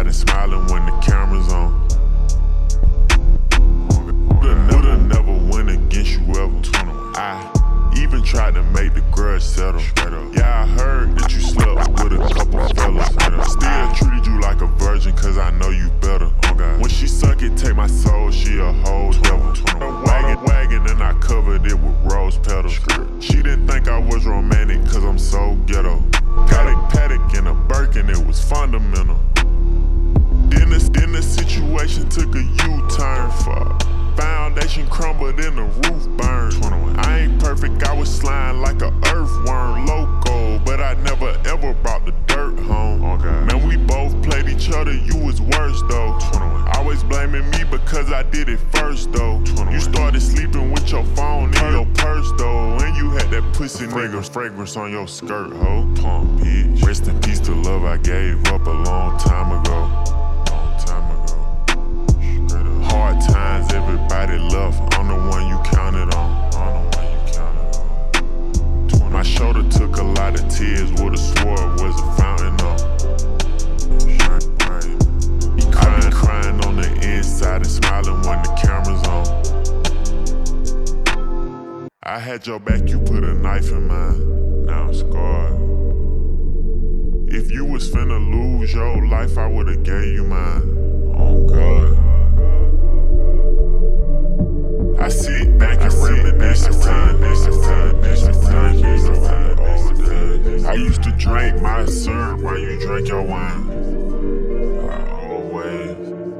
inside and smiling when the camera's on. Woulda never win against you ever. I even tried to make the grudge settle. Yeah, I heard that you slept with a couple fellas. Still treated you like a virgin cause I know you better. When she suck it, take my soul, she a whole devil. Wagon and I covered it with rose petals. She didn't think I was romantic cause I'm so ghetto. Got a Paddock and a Birkin, it was fundamental. Then the situation took a U-turn. Foundation crumbled and the roof burned. I ain't perfect, I was sliding like a earthworm loco, but I never ever brought the dirt home. Man, we both played each other, you was worse though. Always blaming me because I did it first though. You started sleeping with your phone in your purse though, and you had that pussy nigga fragrance on your skirt, ho. Pump, bitch. Rest in peace to love I gave up a long time ago. Hard times, everybody left. I'm the one you counted on. My shoulder took a lot of tears, would've swore it was a fountain on. I be crying on the inside and smiling when the camera's on. I had your back, you put a knife in mine. Now I'm scarred. If you was finna lose your life, I would've gave you mine. Oh God. I sit back and reminisce of I used to drink my syrup while you drank your wine. I always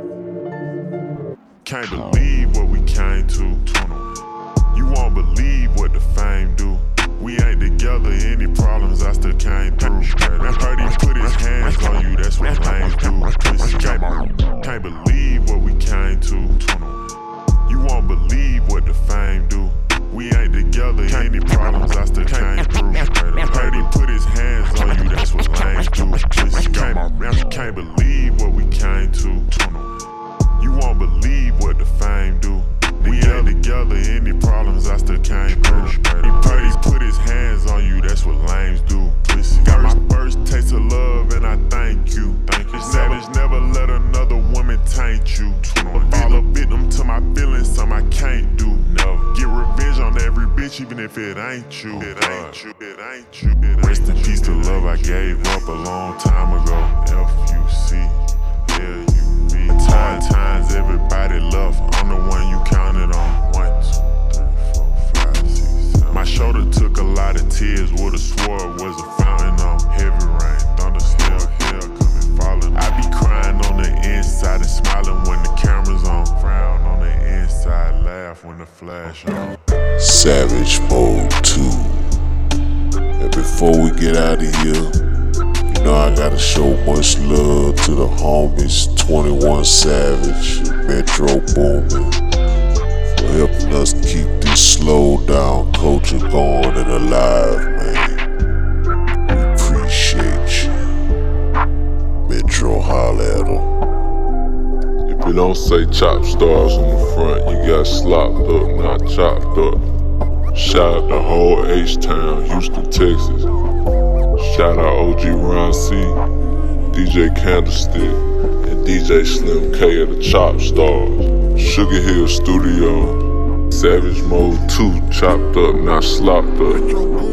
can't believe what we came to. You won't believe what the fame do. We ain't together, any problems I still came through. Man, heard he put his hands on you, that's what lames do. Can't believe what we came to. You won't believe what the fame do. We ain't together, any problems I still came through. Heard he put his hands on you, that's what lames do. Can't believe what we came to. You won't believe what the fame do. We ain't together, any problems I still came through. Heard he put his hands on you, that's what lames do. Got my first taste of love and I thank you. Savage never let another woman taint you. Fall a victim to my feelings, something I can't do. Never get revenge on every bitch, even if it ain't you. Rest in peace to love I gave up a long time ago. F-U-C-L-U-V. Hard times, everybody left. I'm the one you counted on. 1, 2, 3, 4, 5, 6, 7. My shoulder took a lot of tears, would've swore it was a fountain on. Heavy rain, thunder, hell coming falling. I be crying on the inside and smiling when the camera's on. Frown on the inside, laugh when the flash on. Savage Mode 2. And before we get out of here, you know I gotta show much love to the homies 21 Savage and Metro Boomin for helping us keep this slow down culture going and alive, man. We appreciate you. Metro, holla at 'em. If it don't say Chop Stars on the front, you got slopped up, not chopped up. Shout out the whole H-Town, Houston, Texas. Shout out OG Ron C, DJ Candlestick, and DJ Slim K of the Chop Stars. Sugar Hill Studio, Savage Mode 2, chopped up, not slopped up.